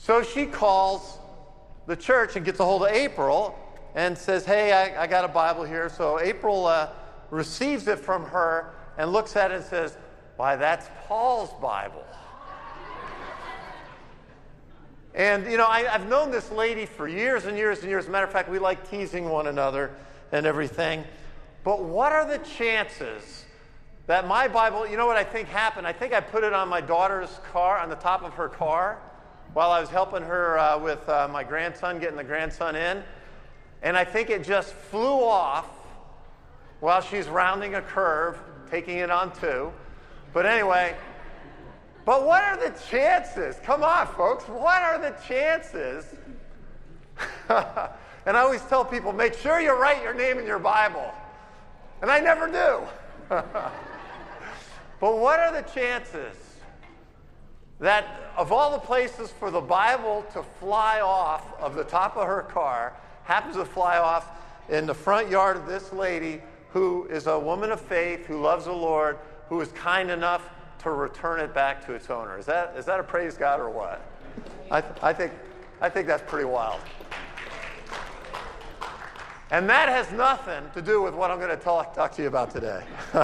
So she calls the church and gets a hold of April and says, hey, I got a Bible here. So April receives it from her and looks at it and says, why, that's Paul's Bible. And, I've known this lady for years and years and years. As a matter of fact, we like teasing one another and everything. But what are the chances that my Bible, you know what I think happened? I think I put it on my daughter's car, on the top of her car, while I was helping her with my grandson, getting the grandson in. And I think it just flew off while she's rounding a curve, taking it on two. But anyway, but what are the chances? Come on, folks. What are the chances? And I always tell people, make sure you write your name in your Bible. And I never do. But what are the chances that of all the places for the Bible to fly off of the top of her car, happens to fly off in the front yard of this lady who is a woman of faith, who loves the Lord, who is kind enough to return it back to its owner? Is that a praise God or what? I think that's pretty wild. And that has nothing to do with what I'm going to talk to you about today.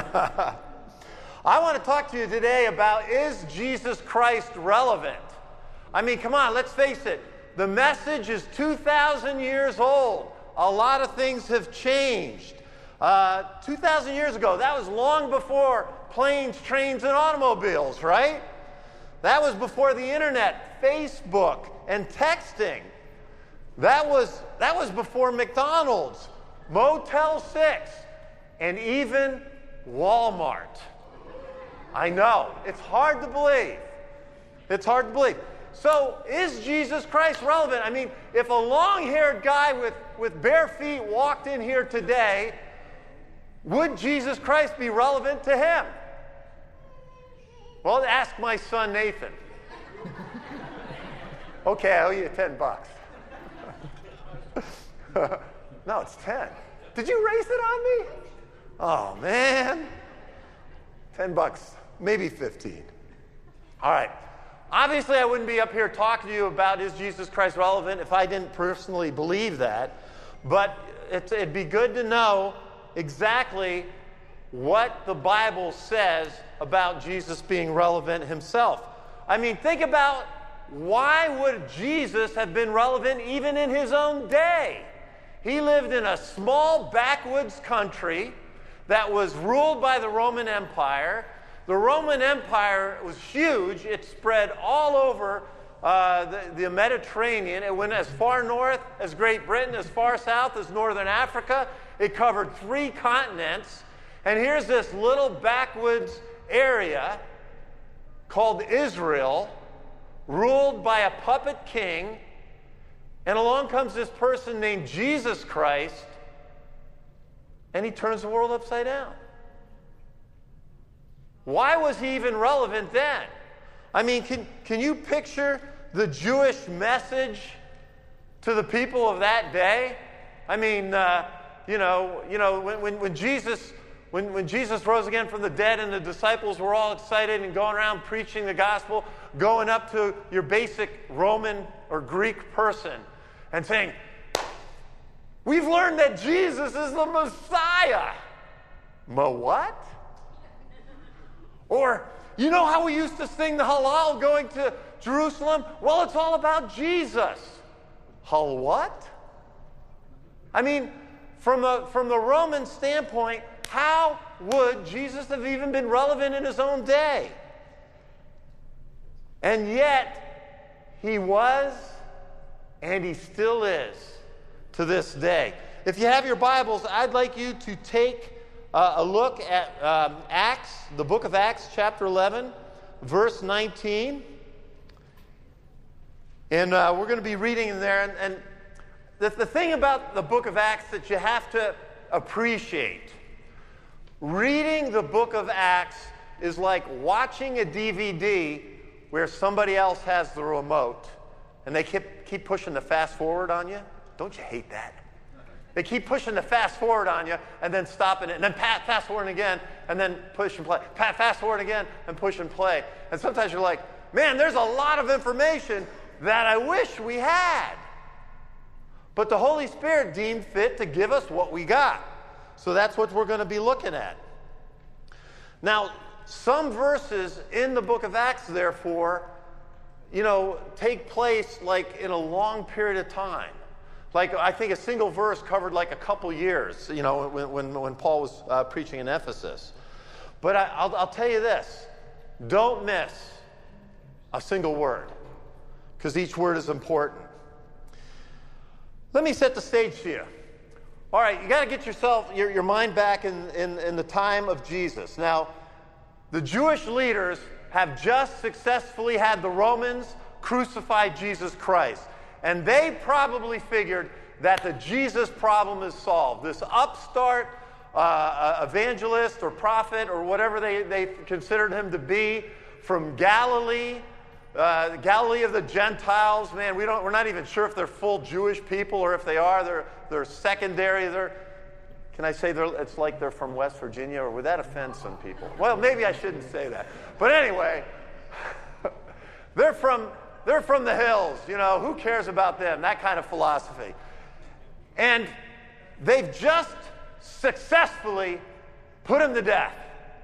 I want to talk to you today about, is Jesus Christ relevant? I mean, come on, let's face it. The message is 2,000 years old. A lot of things have changed. 2,000 years ago, that was long before planes, trains, and automobiles, right? That was before the internet, Facebook, and texting. That was before McDonald's, Motel 6, and even Walmart. I know. It's hard to believe. It's hard to believe. So, is Jesus Christ relevant? I mean, if a long-haired guy with bare feet walked in here today, would Jesus Christ be relevant to him? Well, ask my son Nathan. Okay, I owe you $10. No, it's 10. Did you raise it on me? Oh, man. $10, maybe 15. All right. Obviously, I wouldn't be up here talking to you about, is Jesus Christ relevant, if I didn't personally believe that. But it'd be good to know exactly what the Bible says about Jesus being relevant himself. I mean, think about, why would Jesus have been relevant even in his own day? He lived in a small backwoods country that was ruled by the Roman Empire. The Roman Empire was huge. It spread all over the Mediterranean. It went as far north as Great Britain, as far south as Northern Africa. It covered 3 continents. And here's this little backwoods area called Israel, ruled by a puppet king. And along comes this person named Jesus Christ, and he turns the world upside down. Why was he even relevant then? I mean, can you picture the Jewish message to the people of that day? I mean, when Jesus rose again from the dead and the disciples were all excited and going around preaching the gospel, going up to your basic Roman or Greek person and saying, we've learned that Jesus is the Messiah. What? Or, you know how we used to sing the Hallel going to Jerusalem? Well, it's all about Jesus. What? I mean, from the Roman standpoint, how would Jesus have even been relevant in his own day? And yet, he was, and he still is, to this day. If you have your Bibles, I'd like you to take a look at Acts, the book of Acts, chapter 11, verse 19. And we're going to be reading in there. And the thing about the book of Acts that you have to appreciate, reading the book of Acts is like watching a DVD where somebody else has the remote and they keep pushing the fast forward on you. Don't you hate that? They keep pushing the fast forward on you and then stopping it, and then fast forward again, and then push and play. Fast forward again and push and play. And sometimes you're like, man, there's a lot of information that I wish we had. But the Holy Spirit deemed fit to give us what we got. So that's what we're going to be looking at. Now, some verses in the book of Acts, therefore, take place like in a long period of time. Like, I think a single verse covered like a couple years, when Paul was preaching in Ephesus. But I'll tell you this, don't miss a single word, because each word is important. Let me set the stage for you. All right, you got to get your mind back in the time of Jesus. Now, the Jewish leaders have just successfully had the Romans crucify Jesus Christ. And they probably figured that the Jesus problem is solved. This upstart evangelist or prophet or whatever they considered him to be from Galilee, Galilee of the Gentiles. Man, we're not even sure if they're full Jewish people or if they are. They're secondary. Can I say it's like they're from West Virginia, or would that offend some people? Well, maybe I shouldn't say that. But anyway, they're from the hills. Who cares about them? That kind of philosophy. And they've just successfully put him to death.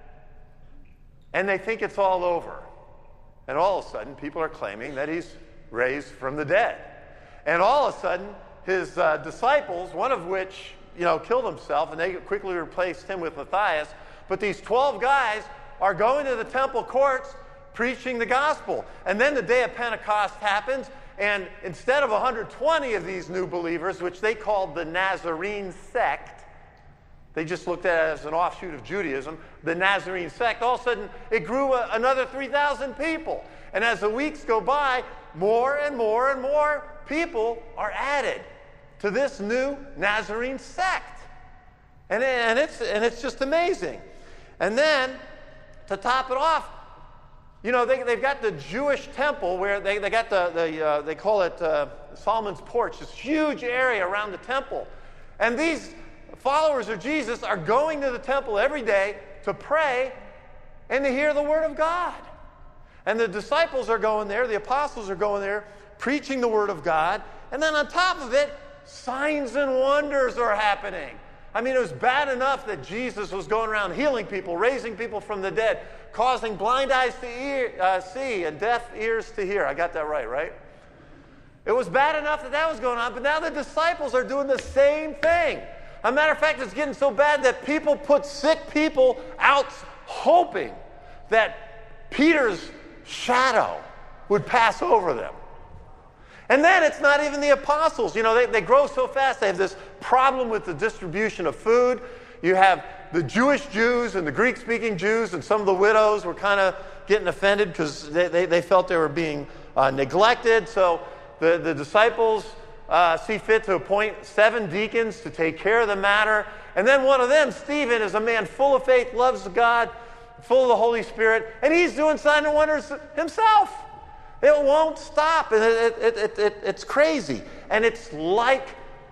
And they think it's all over. And all of a sudden, people are claiming that he's raised from the dead. And all of a sudden, his disciples, one of which killed himself, and they quickly replaced him with Matthias. But these 12 guys are going to the temple courts preaching the gospel. And then the day of Pentecost happens, and instead of 120 of these new believers, which they called the Nazarene sect, they just looked at it as an offshoot of Judaism, the Nazarene sect, all of a sudden it grew another 3,000 people. And as the weeks go by, more and more and more people are added to this new Nazarene sect. And it's just amazing. And then, to top it off, they've got the Jewish temple where they got they call it Solomon's porch, this huge area around the temple. And these followers of Jesus are going to the temple every day to pray and to hear the word of God. And the disciples are going there, the apostles are going there, preaching the word of God. And then on top of it, signs and wonders are happening. I mean, it was bad enough that Jesus was going around healing people, raising people from the dead, causing blind eyes to see and deaf ears to hear. I got that right? It was bad enough that was going on, but now the disciples are doing the same thing. As a matter of fact, it's getting so bad that people put sick people out hoping that Peter's shadow would pass over them. And then it's not even the apostles. They grow so fast. They have this problem with the distribution of food. You have the Jewish Jews and the Greek-speaking Jews, and some of the widows were kind of getting offended because they felt they were being neglected. So the disciples see fit to appoint 7 deacons to take care of the matter. And then one of them, Stephen, is a man full of faith, loves God, full of the Holy Spirit, and he's doing signs and wonders himself. It won't stop, and it's crazy. And it's like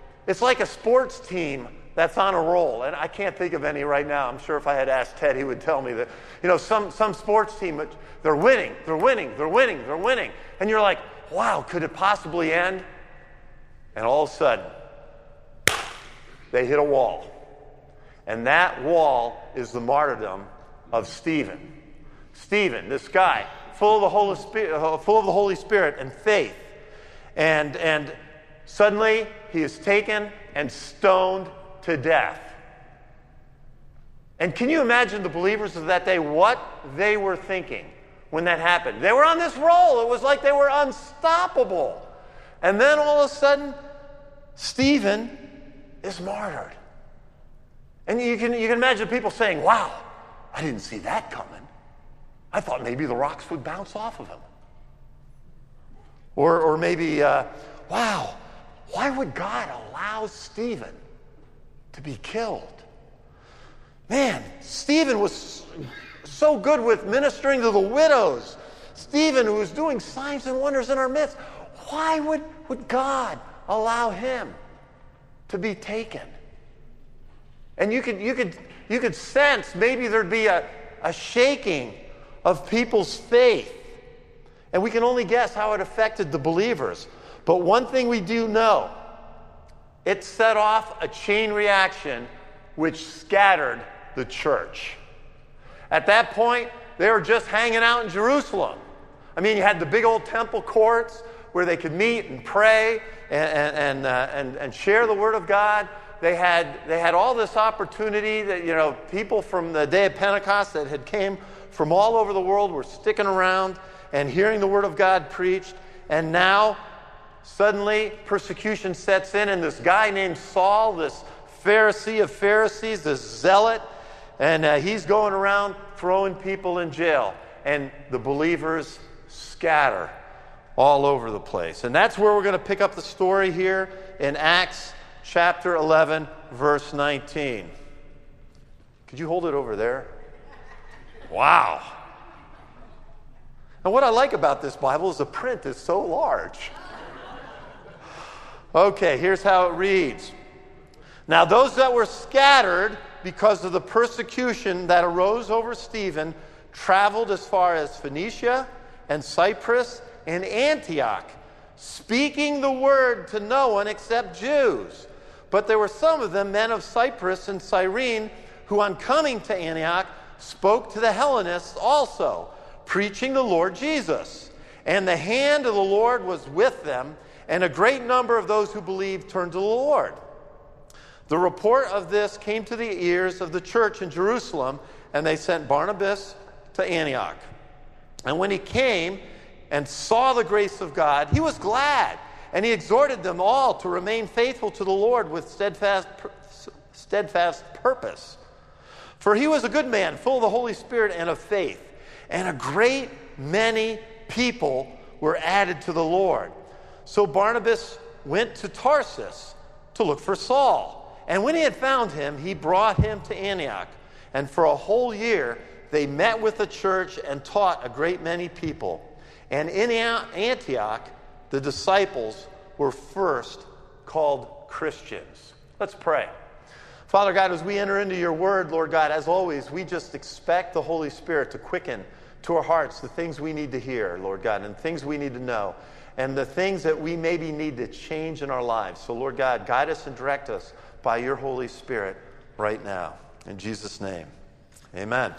a sports team that's on a roll. And I can't think of any right now. I'm sure if I had asked Ted, he would tell me that, some sports team, they're winning. And you're like, wow, could it possibly end? And all of a sudden, they hit a wall. And that wall is the martyrdom of Stephen. Stephen, this guy, full of the Holy Spirit and faith. And suddenly he is taken and stoned to death. And can you imagine the believers of that day, what they were thinking when that happened? They were on this roll. It was like they were unstoppable. And then all of a sudden, Stephen is martyred. And you can imagine people saying, wow, I didn't see that coming. I thought maybe the rocks would bounce off of him. Or maybe, wow, why would God allow Stephen to be killed? Man, Stephen was so good with ministering to the widows. Stephen, who was doing signs and wonders in our midst. Why would God allow him to be taken? And you could sense maybe there'd be a shaking of people's faith And we can only guess how it affected the believers. But one thing we do know, it set off a chain reaction which scattered the church. At that point, they were just hanging out in Jerusalem. I mean, you had the big old temple courts where they could meet and pray and share the Word of God. They had all this opportunity that, people from the day of Pentecost that had came from all over the world were sticking around and hearing the Word of God preached. And now, suddenly, persecution sets in, and this guy named Saul, this Pharisee of Pharisees, this zealot, and he's going around throwing people in jail. And the believers scatter all over the place. And that's where we're going to pick up the story here in Acts chapter 11, verse 19. Could you hold it over there? Wow. And what I like about this Bible is the print is so large. Okay, here's how it reads. Now those that were scattered because of the persecution that arose over Stephen traveled as far as Phoenicia and Cyprus and Antioch, speaking the word to no one except Jews. But there were some of them, men of Cyprus and Cyrene, who on coming to Antioch spoke to the Hellenists also, preaching the Lord Jesus. And the hand of the Lord was with them, and a great number of those who believed turned to the Lord. The report of this came to the ears of the church in Jerusalem, and they sent Barnabas to Antioch. And when he came and saw the grace of God, he was glad, and he exhorted them all to remain faithful to the Lord with steadfast purpose. For he was a good man, full of the Holy Spirit and of faith, and a great many people were added to the Lord. So Barnabas went to Tarsus to look for Saul. And when he had found him, he brought him to Antioch. And for a whole year, they met with the church and taught a great many people. And in Antioch, the disciples were first called Christians. Let's pray. Father God, as we enter into your word, Lord God, as always, we just expect the Holy Spirit to quicken to our hearts the things we need to hear, Lord God, and things we need to know, and the things that we maybe need to change in our lives. So, Lord God, guide us and direct us by your Holy Spirit right now. In Jesus' name, amen.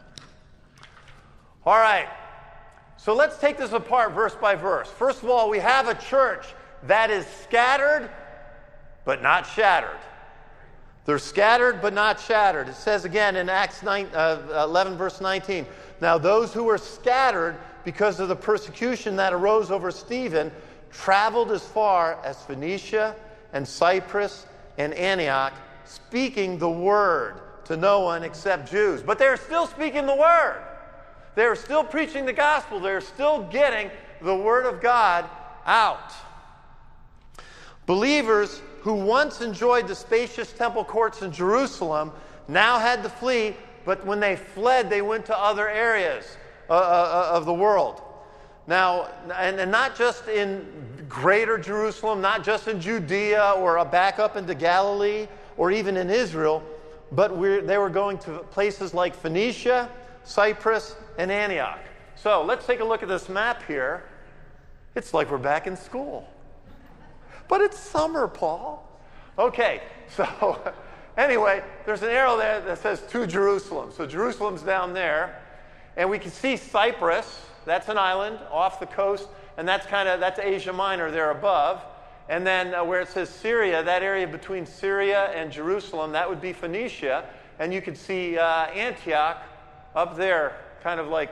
All right, so let's take this apart verse by verse. First of all, we have a church that is scattered but not shattered. They're scattered but not shattered. It says again in Acts 11, verse 19, now those who were scattered because of the persecution that arose over Stephen traveled as far as Phoenicia and Cyprus and Antioch, speaking the word to no one except Jews. But they're still speaking the word. They're still preaching the gospel. They're still getting the word of God out. Believers who once enjoyed the spacious temple courts in Jerusalem now had to flee, but when they fled, they went to other areas of the world. Now, and not just in greater Jerusalem, not just in Judea or back up into Galilee or even in Israel, but they were going to places like Phoenicia, Cyprus, and Antioch. So let's take a look at this map here. It's like we're back in school. But it's summer, Paul. Okay, so anyway, there's an arrow there that says to Jerusalem. So Jerusalem's down there. And we can see Cyprus. That's an island off the coast. And that's Asia Minor there above. And then where it says Syria, that area between Syria and Jerusalem, that would be Phoenicia. And you can see Antioch up there, kind of like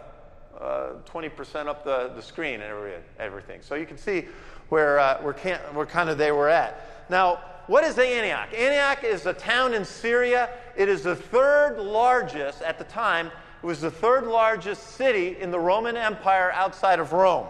20% up the screen and everything. So you can see where we're kind of there we're at. Now, what is Antioch? Antioch is a town in Syria. It is the third largest, at the time, it was the third largest city in the Roman Empire outside of Rome.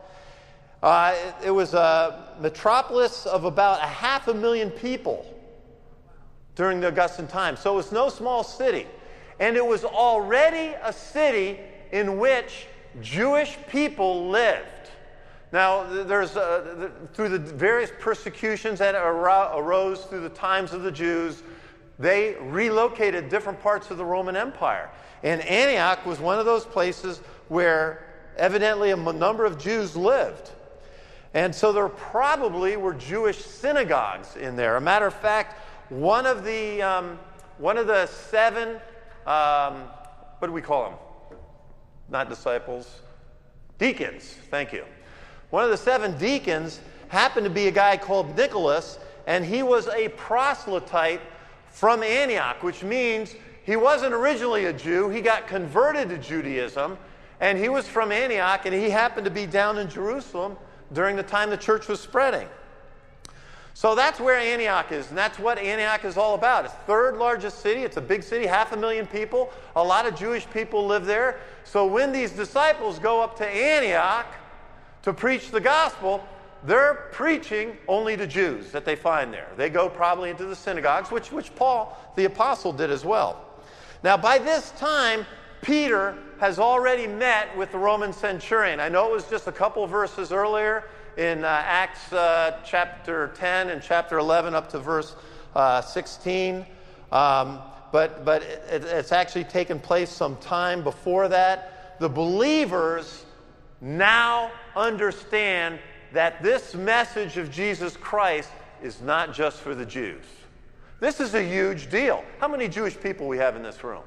It was a metropolis of about 500,000 people during the Augustan time. So it was no small city. And it was already a city in which Jewish people lived. Now, there's through the various persecutions that arose through the times of the Jews, they relocated different parts of the Roman Empire. And Antioch was one of those places where evidently a number of Jews lived. And so there probably were Jewish synagogues in there. A matter of fact, one of the 7, what do we call them? Not disciples. Deacons, thank you. One of the 7 deacons happened to be a guy called Nicholas, and he was a proselyte from Antioch, which means he wasn't originally a Jew. He got converted to Judaism, and he was from Antioch, and he happened to be down in Jerusalem during the time the church was spreading. So that's where Antioch is, and that's what Antioch is all about. It's the 3rd largest city. It's a big city, 500,000 people. A lot of Jewish people live there. So when these disciples go up to Antioch to preach the gospel, they're preaching only to Jews that they find there. They go probably into the synagogues, which Paul, the apostle, did as well. Now, by this time, Peter has already met with the Roman centurion. I know it was just a couple verses earlier in Acts chapter 10 and chapter 11 up to verse 16. But it's actually taken place some time before that. The believers now understand that this message of Jesus Christ is not just for the Jews. This is a huge deal. How many Jewish people we have in this room?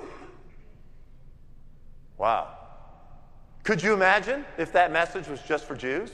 Wow. Could you imagine if that message was just for Jews?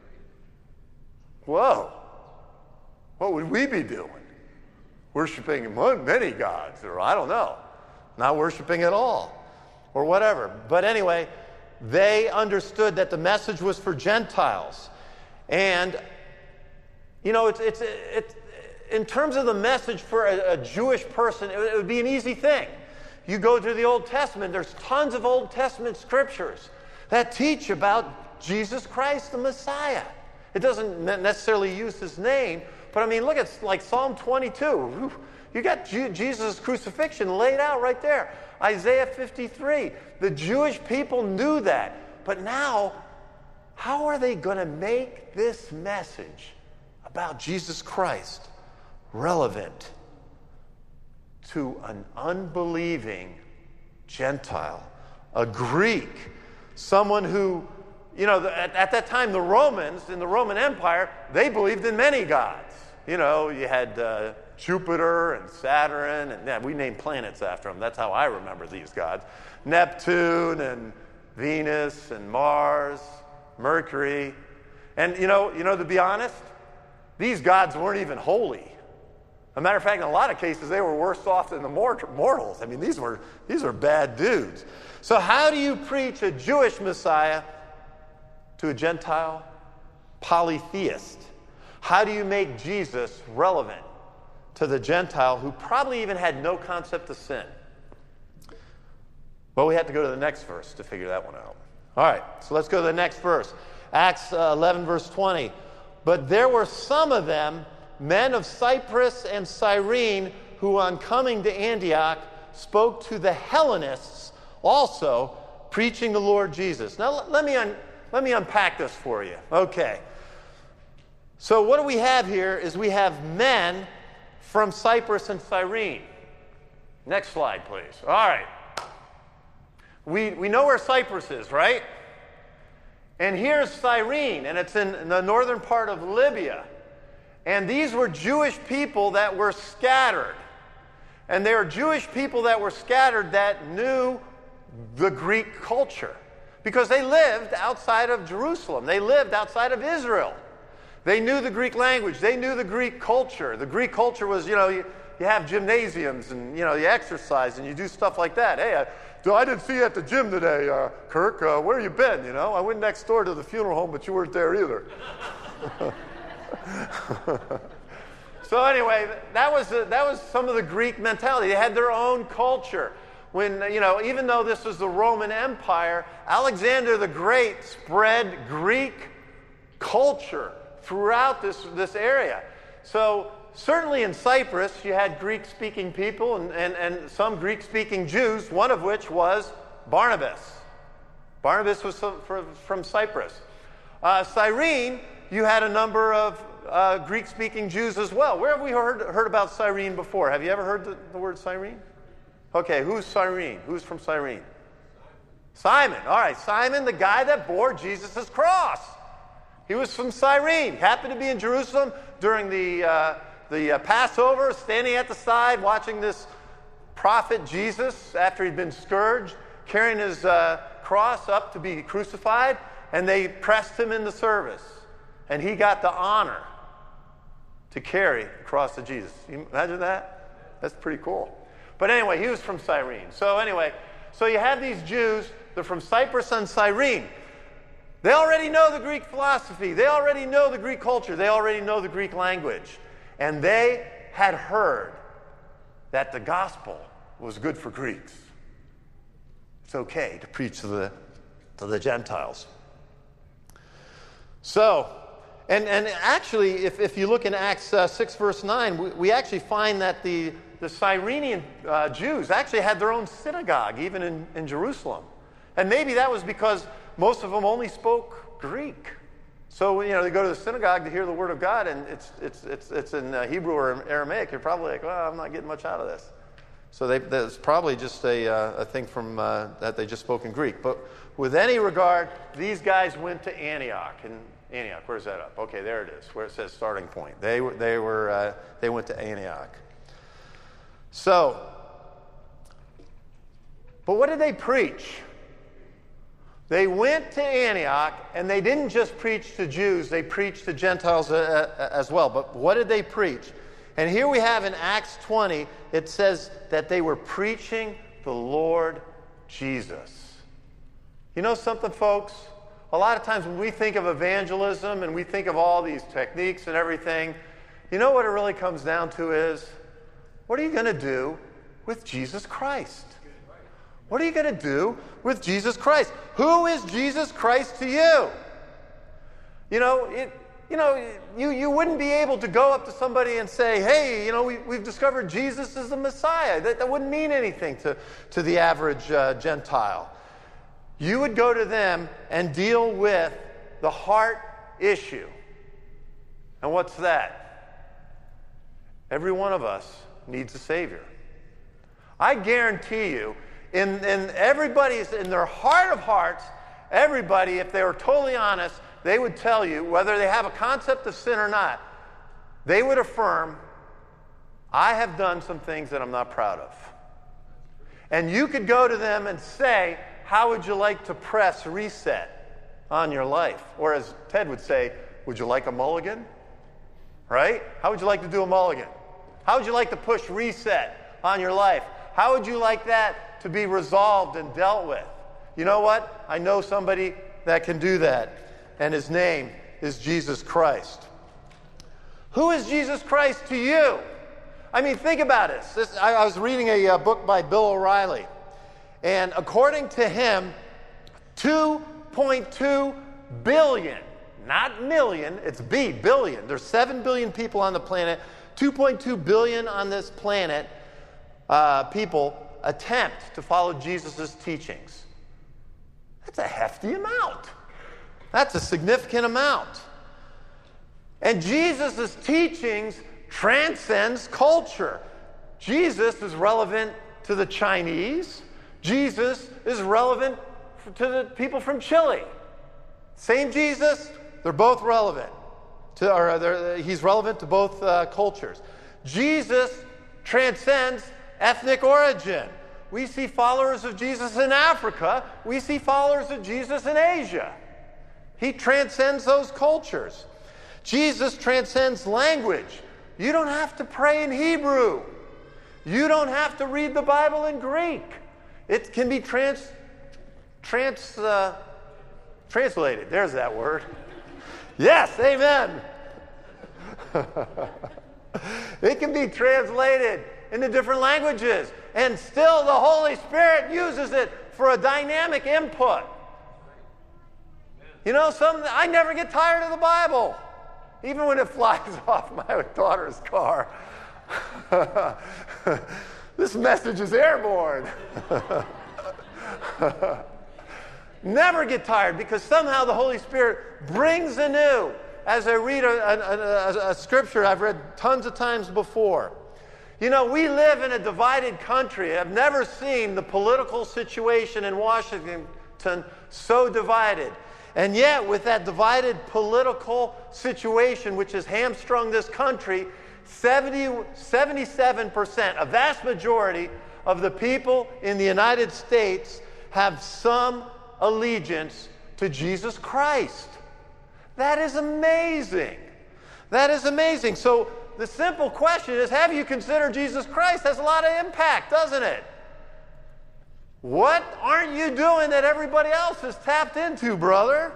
Whoa. What would we be doing? Worshiping many gods, or I don't know, not worshiping at all, or whatever. But anyway, they understood that the message was for Gentiles. And, you know, it's in terms of the message for a Jewish person, it would be an easy thing. You go to the Old Testament, there's tons of Old Testament scriptures that teach about Jesus Christ, the Messiah. It doesn't necessarily use his name, but I mean, look at like Psalm 22. You got Jesus' crucifixion laid out right there. Isaiah 53. The Jewish people knew that. But now, how are they going to make this message about Jesus Christ relevant to an unbelieving Gentile, a Greek, someone who, you know, at that time, the Romans, in the Roman Empire, they believed in many gods. You know, you had Jupiter and Saturn, and we named planets after them. That's how I remember these gods. Neptune and Venus and Mars, Mercury. And, you know, to be honest, these gods weren't even holy. As a matter of fact, in a lot of cases, they were worse off than the mortals. I mean, these are bad dudes. So how do you preach a Jewish Messiah to a Gentile polytheist? How do you make Jesus relevant to the Gentile who probably even had no concept of sin? Well, we have to go to the next verse to figure that one out. All right, so let's go to the next verse. Acts 11, verse 20. But there were some of them, men of Cyprus and Cyrene, who on coming to Antioch spoke to the Hellenists also, preaching the Lord Jesus. Now, let me unpack this for you. Okay. So what do we have here is we have men from Cyprus and Cyrene. Next slide, please. All right. We know where Cyprus is, right? And here's Cyrene, and it's in the northern part of Libya. And these were Jewish people that were scattered. And they were Jewish people that were scattered that knew the Greek culture. Because they lived outside of Jerusalem. They lived outside of Israel. They knew the Greek language. They knew the Greek culture. The Greek culture was, you know, you have gymnasiums and, you know, you exercise and you do stuff like that. Hey, I didn't see you at the gym today, Kirk. Where you been, you know? I went next door to the funeral home, but you weren't there either. So anyway, that was some of the Greek mentality. They had their own culture. When, you know, even though this was the Roman Empire, Alexander the Great spread Greek culture throughout this area. So certainly in Cyprus, you had Greek-speaking people and some Greek-speaking Jews, one of which was Barnabas. Barnabas was from Cyprus. Cyrene, you had a number of Greek-speaking Jews as well. Where have we heard about Cyrene before? Have you ever heard the word Cyrene? Okay, who's Cyrene? Who's from Cyrene? Simon. All right, Simon, the guy that bore Jesus' cross. He was from Cyrene. Happened to be in Jerusalem during the Passover, standing at the side, watching this prophet Jesus, after he'd been scourged, carrying his cross up to be crucified, and they pressed him in the service. And he got the honor to carry the cross of Jesus. You imagine that? That's pretty cool. But anyway, he was from Cyrene. So anyway, so you have these Jews, they're from Cyprus and Cyrene. They already know the Greek philosophy. They already know the Greek culture. They already know the Greek language. And they had heard that the gospel was good for Greeks. It's okay to preach to the Gentiles. So, and actually, if you look in Acts 6, verse 9, we actually find that the Cyrenian Jews actually had their own synagogue, even in Jerusalem. And maybe that was because most of them only spoke Greek. So, they go to the synagogue to hear the word of God, and it's in Hebrew or Aramaic. You're probably like, well, I'm not getting much out of this. So that's probably just a thing from that they just spoke in Greek. But with any regard, these guys went to Antioch. And Antioch, where's that up? Okay, there it is, where it says starting point. They went to Antioch. So, but what did they preach? They went to Antioch, and they didn't just preach to Jews, they preached to Gentiles as well. But what did they preach? And here we have in Acts 20, it says that they were preaching the Lord Jesus. You know something, folks? A lot of times when we think of evangelism and we think of all these techniques and everything, you know what it really comes down to is, what are you going to do with Jesus Christ? What are you going to do with Jesus Christ? Who is Jesus Christ to you? You wouldn't be able to go up to somebody and say, hey, we've discovered Jesus is the Messiah. That wouldn't mean anything to the average Gentile. You would go to them and deal with the heart issue. And what's that? Every one of us needs a Savior. I guarantee you, in everybody's, in their heart of hearts, everybody, if they were totally honest, they would tell you, whether they have a concept of sin or not, they would affirm, I have done some things that I'm not proud of. And you could go to them and say, how would you like to press reset on your life? Or as Ted would say, would you like a mulligan? Right? How would you like to do a mulligan? How would you like to push reset on your life? How would you like that to be resolved and dealt with? You know what? I know somebody that can do that. And his name is Jesus Christ. Who is Jesus Christ to you? I mean, think about it. I was reading a book by Bill O'Reilly. And according to him, 2.2 billion, not million, it's billion. There's 7 billion people on the planet. 2.2 billion on this planet people attempt to follow Jesus' teachings. That's a hefty amount. That's a significant amount. And Jesus' teachings transcends culture. Jesus is relevant to the Chinese. Jesus is relevant to the people from Chile. Same Jesus, they're both relevant. He's relevant to both cultures. Jesus transcends ethnic origin. We see followers of Jesus in Africa. We see followers of Jesus in Asia. He transcends those cultures. Jesus transcends language. You don't have to pray in Hebrew. You don't have to read the Bible in Greek. It can be translated. There's that word. Yes, amen. It can be translated into different languages, and still the Holy Spirit uses it for a dynamic input. I never get tired of the Bible, even when it flies off my daughter's car. This message is airborne. Never get tired, because somehow the Holy Spirit brings anew. As I read a scripture I've read tons of times before. We live in a divided country. I've never seen the political situation in Washington so divided. And yet, with that divided political situation which has hamstrung this country, 77%, a vast majority of the people in the United States have some allegiance to Jesus Christ. That is amazing. That is amazing. So the simple question is, have you considered Jesus Christ? Has a lot of impact, doesn't it? What aren't you doing that everybody else has tapped into, brother?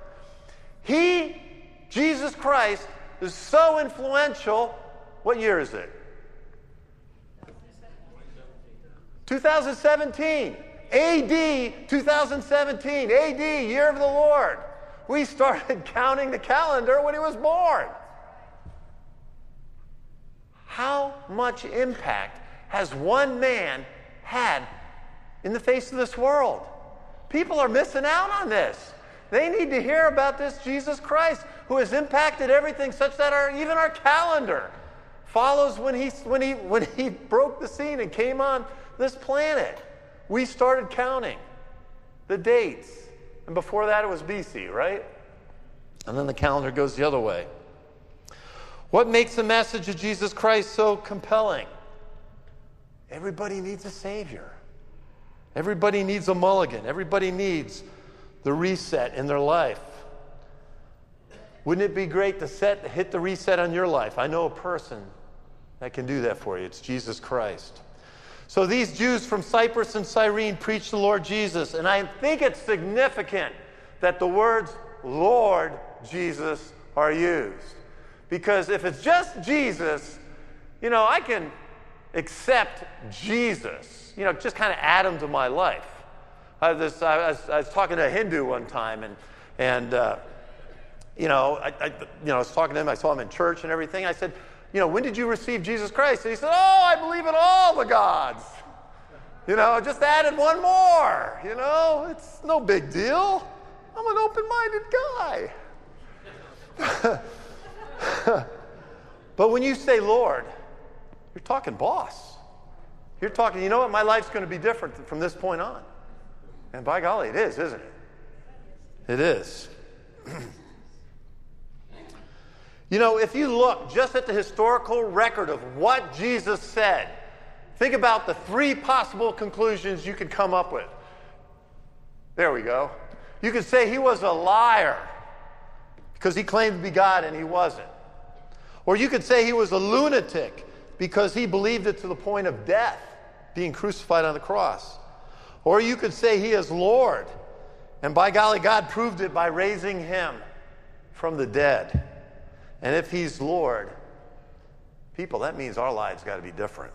Jesus Christ, is so influential. What year is it? 2017. AD 2017. AD, year of the Lord. We started counting the calendar when he was born. How much impact has one man had in the face of this world? People are missing out on this. They need to hear about this Jesus Christ, who has impacted everything such that even our calendar follows when he broke the scene and came on this planet. We started counting the dates. And before that, it was BC, right? And then the calendar goes the other way. What makes the message of Jesus Christ so compelling? Everybody needs a Savior. Everybody needs a mulligan. Everybody needs the reset in their life. Wouldn't it be great to hit the reset on your life? I know a person that can do that for you. It's Jesus Christ. So these Jews from Cyprus and Cyrene preached the Lord Jesus. And I think it's significant that the words Lord Jesus are used. Because if it's just Jesus, I can accept Jesus, just kind of add him to my life. I was talking to a Hindu one time, and I was talking to him. I saw him in church and everything. I said, when did you receive Jesus Christ? And he said, I believe in all the gods. Just added one more. It's no big deal. I'm an open-minded guy. But when you say Lord, you're talking boss. You're talking, you know what, my life's going to be different from this point on. And by golly, it is, isn't it? It is. If you look just at the historical record of what Jesus said, think about the three possible conclusions you could come up with. There we go. You could say he was a liar because he claimed to be God and he wasn't. Or you could say he was a lunatic because he believed it to the point of death, being crucified on the cross. Or you could say he is Lord, and by golly, God proved it by raising him from the dead. And if he's Lord, people, that means our lives got to be different.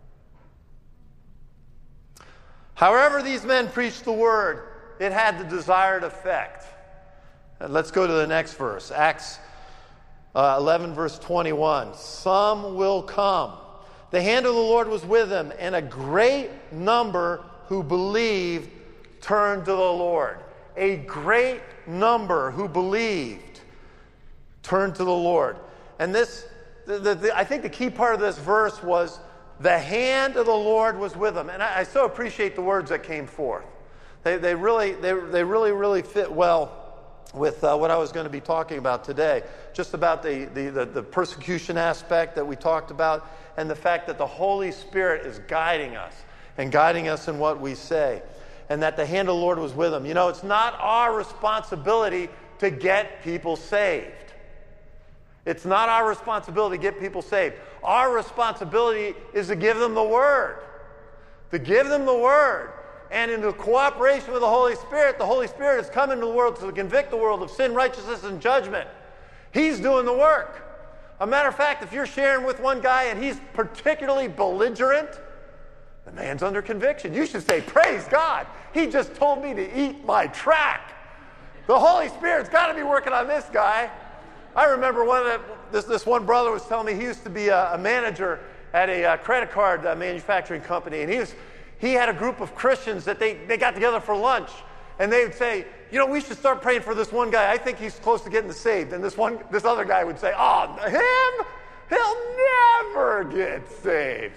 However these men preached the word, it had the desired effect. And let's go to the next verse, Acts 11, verse 21. Some will come. The hand of the Lord was with them, and a great number who believed turned to the Lord. A great number who believed turned to the Lord. And this, I think the key part of this verse was the hand of the Lord was with them. And I so appreciate the words that came forth. They really fit well with what I was going to be talking about today. Just about the persecution aspect that we talked about, and the fact that the Holy Spirit is guiding us and guiding us in what we say. And that the hand of the Lord was with them. It's not our responsibility to get people saved. It's not our responsibility to get people saved. Our responsibility is to give them the Word. To give them the Word. And in the cooperation with the Holy Spirit has come into the world to convict the world of sin, righteousness, and judgment. He's doing the work. A matter of fact, if you're sharing with one guy and he's particularly belligerent, the man's under conviction. You should say, praise God. He just told me to eat my track. The Holy Spirit's got to be working on this guy. I remember this one brother was telling me he used to be a manager at a credit card manufacturing company, and he had a group of Christians that they got together for lunch, and they would say, we should start praying for this one guy. I think he's close to getting saved. And this other guy would say, him? He'll never get saved.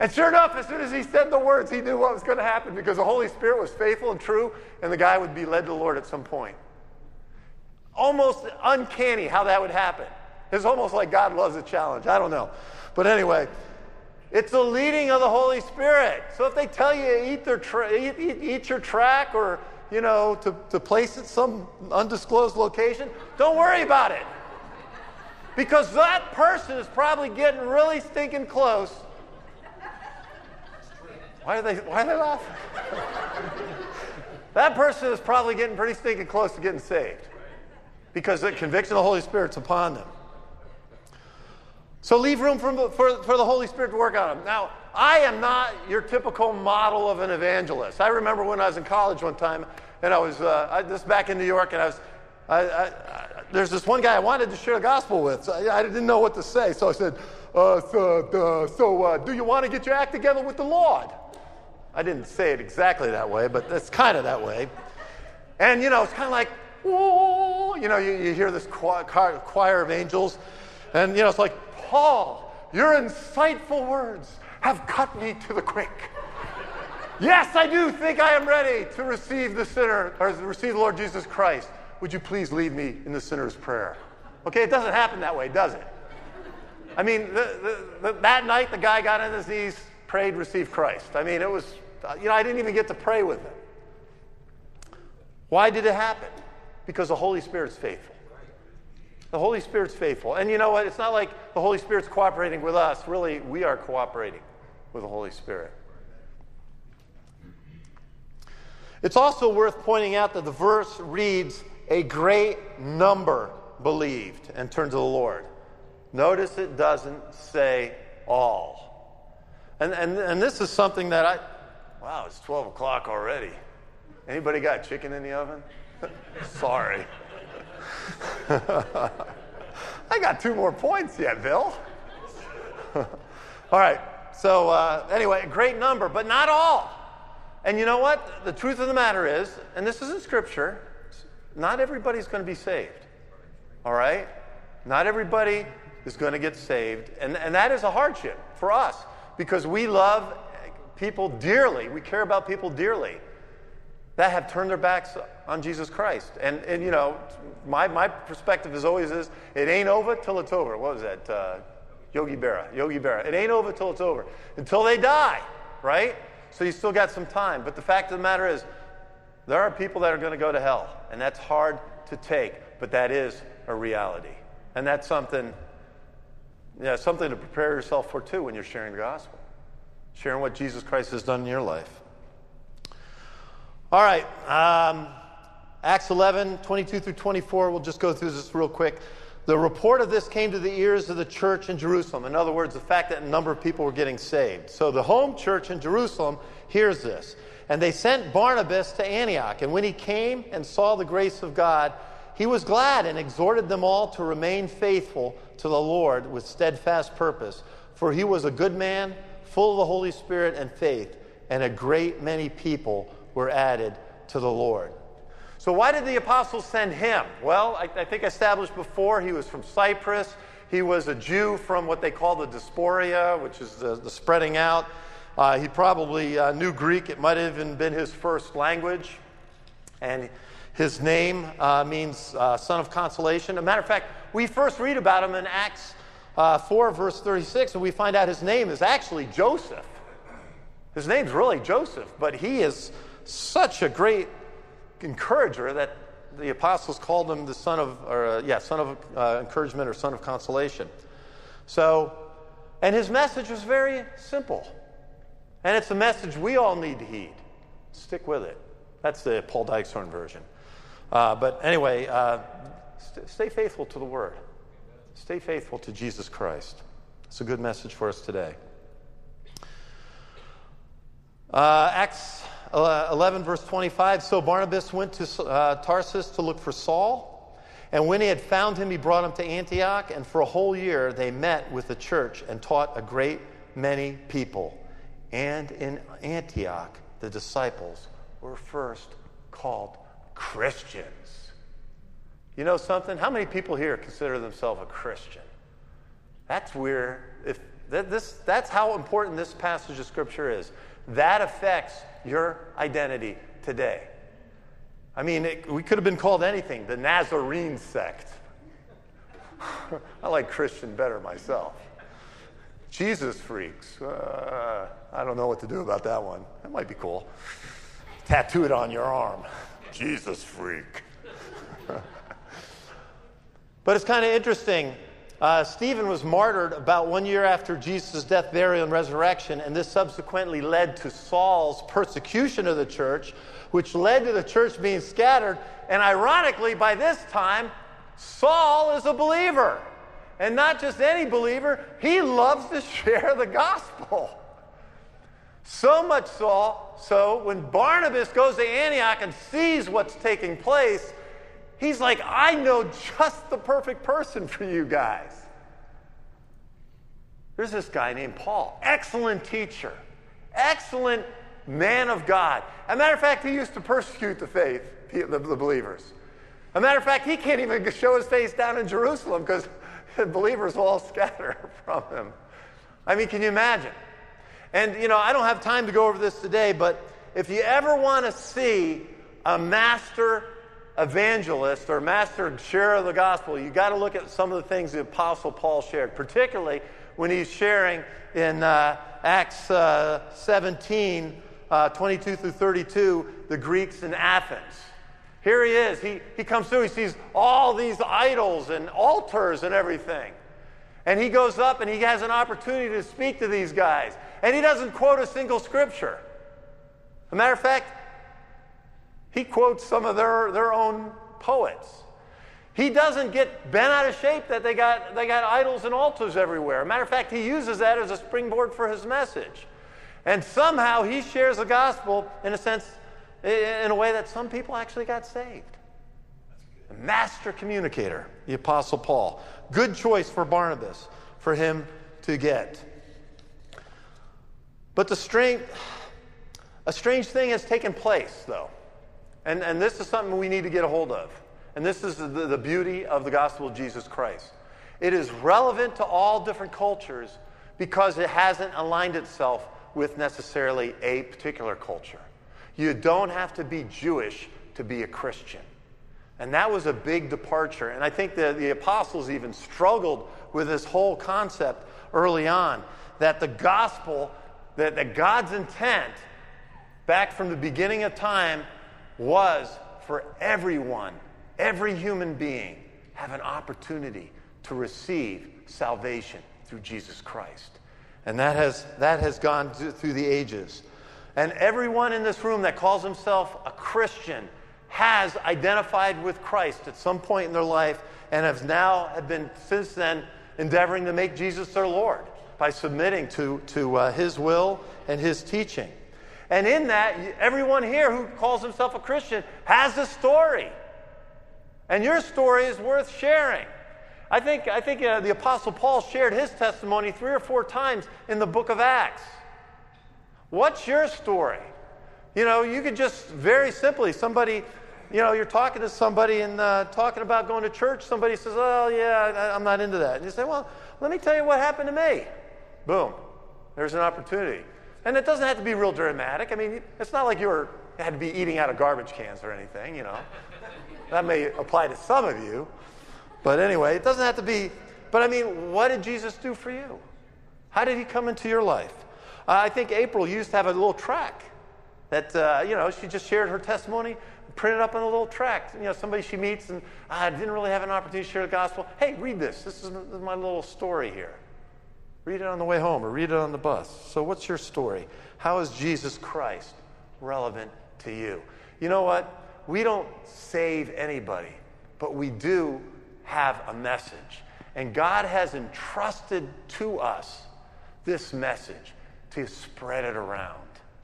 And sure enough, as soon as he said the words, he knew what was going to happen because the Holy Spirit was faithful and true, and the guy would be led to the Lord at some point. Almost uncanny how that would happen. It's almost like God loves a challenge. I don't know. But anyway, it's the leading of the Holy Spirit. So if they tell you eat your track or, to place it some undisclosed location, don't worry about it. Because that person is probably getting really stinking close. Why are they laughing? That person is probably getting pretty stinking close to getting saved. Because the conviction of the Holy Spirit's upon them. So leave room for the Holy Spirit to work on them. Now, I am not your typical model of an evangelist. I remember when I was in college one time, and I was this back in New York, and there's this one guy I wanted to share the gospel with. So I didn't know what to say, so I said, do you want to get your act together with the Lord? I didn't say it exactly that way, but it's kind of that way. And, it's kind of like, oh, you hear this choir of angels, and, it's like, Paul, your insightful words have cut me to the quick. Yes, I do think I am ready to receive the Lord Jesus Christ. Would you please lead me in the sinner's prayer? Okay, it doesn't happen that way, does it? I mean, that night the guy got on his knees, prayed, received Christ. I mean, it was, I didn't even get to pray with him. Why did it happen? Because the Holy Spirit's faithful. The Holy Spirit's faithful. And you know what? It's not like the Holy Spirit's cooperating with us. Really, we are cooperating with the Holy Spirit. It's also worth pointing out that the verse reads, a great number believed and turned to the Lord. Notice it doesn't say all. And this is something that wow, it's 12 o'clock already. Anybody got chicken in the oven? Sorry. I got 2 more points yet, Bill. All right. So anyway, a great number, but not all. And you know what? The truth of the matter is, and this is in Scripture, not everybody's going to be saved. All right? Not everybody is going to get saved. And that is a hardship for us because we love people dearly. We care about people dearly that have turned their backs on Jesus Christ. And my perspective is always is, it ain't over till it's over. What was that? Yogi Berra. It ain't over till it's over. Until they die, right? So you still got some time. But the fact of the matter is, there are people that are going to go to hell. And that's hard to take. But that is a reality. And that's something to prepare yourself for, too, when you're sharing the gospel. Sharing what Jesus Christ has done in your life. All right. Acts 11, 22 through 24. We'll just go through this real quick. The report of this came to the ears of the church in Jerusalem. In other words, the fact that a number of people were getting saved. So the home church in Jerusalem hears this. And they sent Barnabas to Antioch. And when he came and saw the grace of God, he was glad and exhorted them all to remain faithful to the Lord with steadfast purpose. For he was a good man, full of the Holy Spirit and faith, and a great many people were added to the Lord. So why did the apostles send him? Well, I think I established before he was from Cyprus. He was a Jew from what they call the diaspora, which is the spreading out. He probably knew Greek. It might have even been his first language. And his name means son of consolation. As a matter of fact, we first read about him in Acts 4, verse 36, and we find out his name is actually Joseph. His name's really Joseph, but he is such a great encourager that the apostles called him the son of encouragement or son of consolation. So, and his message was very simple. And it's a message we all need to heed. Stick with it. That's the Paul Dykeshorn version. But anyway, stay faithful to the Word. Stay faithful to Jesus Christ. It's a good message for us today. Acts 11, verse 25. So Barnabas went to Tarsus to look for Saul. And when he had found him, he brought him to Antioch. And for a whole year, they met with the church and taught a great many people. And in Antioch, the disciples were first called Christians. You know something? How many people here consider themselves a Christian? That's where, if That's how important this passage of Scripture is. That affects your identity today. I mean, we could have been called anything, the Nazarene sect. I like Christian better myself. Jesus freaks. I don't know what to do about that one. That might be cool. Tattoo it on your arm. Jesus freak. But it's kind of interesting. Stephen was martyred about 1 year after Jesus' death, burial, and resurrection, and this subsequently led to Saul's persecution of the church, which led to the church being scattered. And ironically, by this time, Saul is a believer. And not just any believer, he loves to share the gospel. So much so when Barnabas goes to Antioch and sees what's taking place, he's like, I know just the perfect person for you guys. There's this guy named Paul, excellent teacher, excellent man of God. As a matter of fact, he used to persecute the faith, the believers. As a matter of fact, he can't even show his face down in Jerusalem because the believers will all scatter from him. I mean, can you imagine? And, I don't have time to go over this today, but if you ever want to see a master evangelist or master sharer of the gospel, you got to look at some of the things the Apostle Paul shared, particularly when he's sharing in Acts 17, 22 through 32, the Greeks in Athens. Here he is. He comes through. He sees all these idols and altars and everything. And he goes up and he has an opportunity to speak to these guys. And he doesn't quote a single scripture. As a matter of fact, he quotes some of their own poets. He doesn't get bent out of shape that they got idols and altars everywhere. As a matter of fact, he uses that as a springboard for his message. And somehow he shares the gospel in a way that some people actually got saved. A master communicator, the Apostle Paul. Good choice for Barnabas, for him to get. But a strange thing has taken place, though. And this is something we need to get a hold of. And this is the beauty of the gospel of Jesus Christ. It is relevant to all different cultures because it hasn't aligned itself with necessarily a particular culture. You don't have to be Jewish to be a Christian. And that was a big departure. And I think the apostles even struggled with this whole concept early on, that the gospel, that God's intent back from the beginning of time was for everyone, every human being, have an opportunity to receive salvation through Jesus Christ. And that has gone through the ages. And everyone in this room that calls himself a Christian has identified with Christ at some point in their life and have been since then endeavoring to make Jesus their Lord by submitting to his will and his teaching. And in that, everyone here who calls himself a Christian has a story. And your story is worth sharing. I think the Apostle Paul shared his testimony 3 or 4 times in the book of Acts. What's your story? You could just very simply, somebody, you're talking to somebody and talking about going to church. Somebody says, oh, yeah, I'm not into that. And you say, well, let me tell you what happened to me. Boom. There's an opportunity. And it doesn't have to be real dramatic. I mean, it's not like you had to be eating out of garbage cans or anything, That may apply to some of you. But anyway, it doesn't have to be. But I mean, what did Jesus do for you? How did he come into your life? I think April used to have a little track that, she just shared her testimony, printed up on a little track. Somebody she meets and didn't really have an opportunity to share the gospel. Hey, read this. This is my little story here. Read it on the way home or read it on the bus. So what's your story? How is Jesus Christ relevant to you? You know what? We don't save anybody, but we do have a message. And God has entrusted to us this message to spread it around.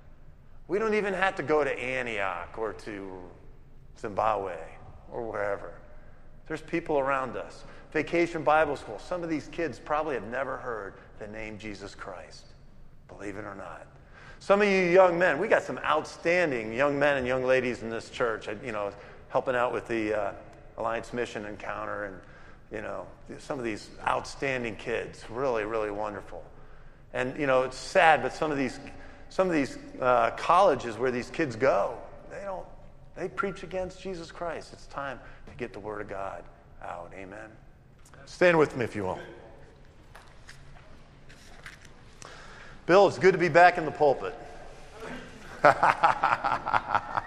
We don't even have to go to Antioch or to Zimbabwe or wherever. There's people around us. Vacation Bible School. Some of these kids probably have never heard the name Jesus Christ, believe it or not. Some of you young men, we got some outstanding young men and young ladies in this church, helping out with the Alliance Mission Encounter and, some of these outstanding kids, really, really wonderful. And, it's sad, but some of these colleges where these kids go, they preach against Jesus Christ. It's time to get the Word of God out. Amen. Stand with me if you will. Bill, it's good to be back in the pulpit.